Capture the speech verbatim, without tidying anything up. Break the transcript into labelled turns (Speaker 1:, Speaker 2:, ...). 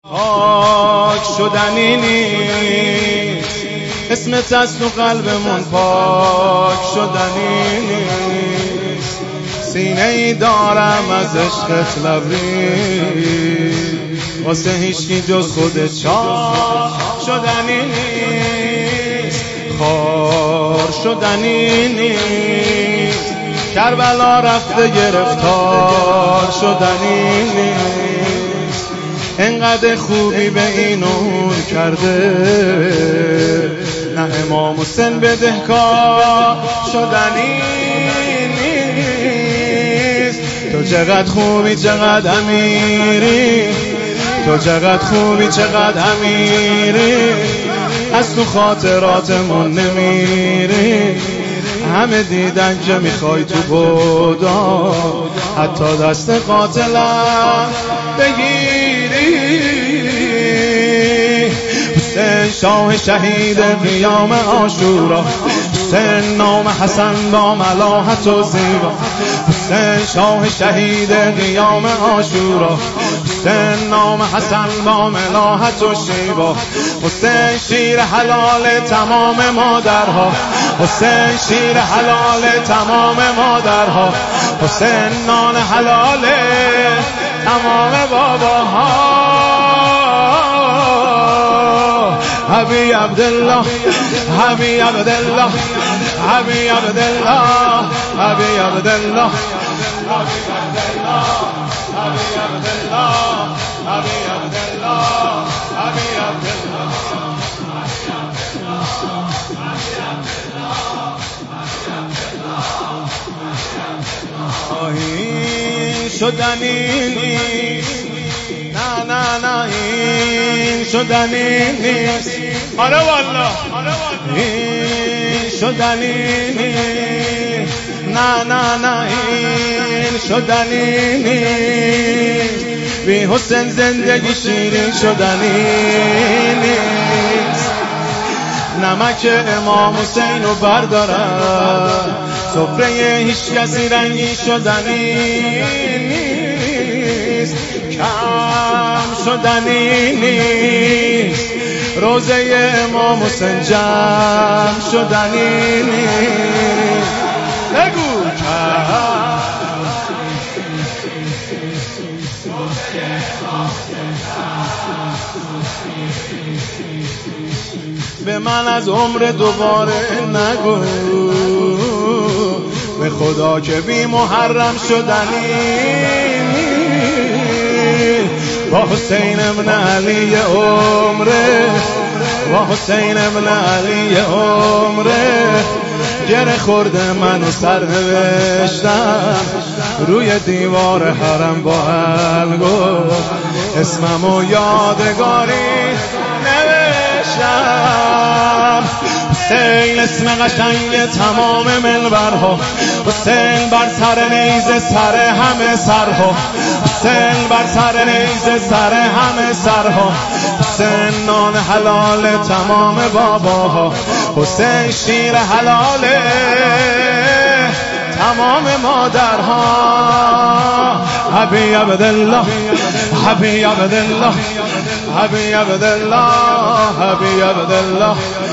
Speaker 1: پاک شدنی نیست، اسمت از تو قلبمون پاک شدنی نیست. سینه ای دارم از عشقت لبریز، واسه هیچکی جز خودت چاک شدنی نیست، خار شدنی نیست. کربلا رفته گرفتار شدنی نیست. انقدر خوبی به این اون کرده، نه امام حسین بدهکار شدنی نیست. تو چقدر خوبی چقدر امیری، تو چقدر خوبی چقدر امیری، از تو خاطراتمون نمیری. همه دیدن که میخوای تو بودا، حتی دست قاتلم بگیری. حسین شاه شهید قیام عاشورا، حسین نام حسن با ملاحت و زیبا. حسین شاه شهید قیام عاشورا، حسین نام حسن با ملاحت و شیبا. حسین شیر حلال تمام مادرها، حسین شیر حلال تمام مادرها. حسین نان حلال تمام باباها. حبی عبدالله حبی عبدالله حبی عبدالله حبی عبدالله حبی عبدالله حبی عبدالله حبی عبدالله حبی عبدالله. این شدنی نیست، نه نه نه این شدنی نیست. آره والله این شدنی نیست، نه نه نه این شدنی نیست. بی حسین زندگی شیرین شدنی نیست. نمک امام حسین رو بردارم، سفره هیچ کسی رنگی شدنی نیست، کم شدنی نیست. روزه امام حسین جمع شدنی نیست. نگو کم به من از عمر دوباره نگو، به خدا که بی محرم شدنی. با حسین ابن علی عمره، با حسین ابن علی عمره. گره خورده من سر نوشتم روی دیوار حرم با الگو، اسممو یادگاری نوشتم. حسین اسم قشنگ تمام منبرها، حسین بر سر نیزه سر همه سرها، حسین بر سر نیزه سر همه سرها. حسین نان حلال تمام باباها، حسین شیر حلال تمام مادرها. حبی عبدالله حبی عبدالله حبی عبدالله حبی عبدالله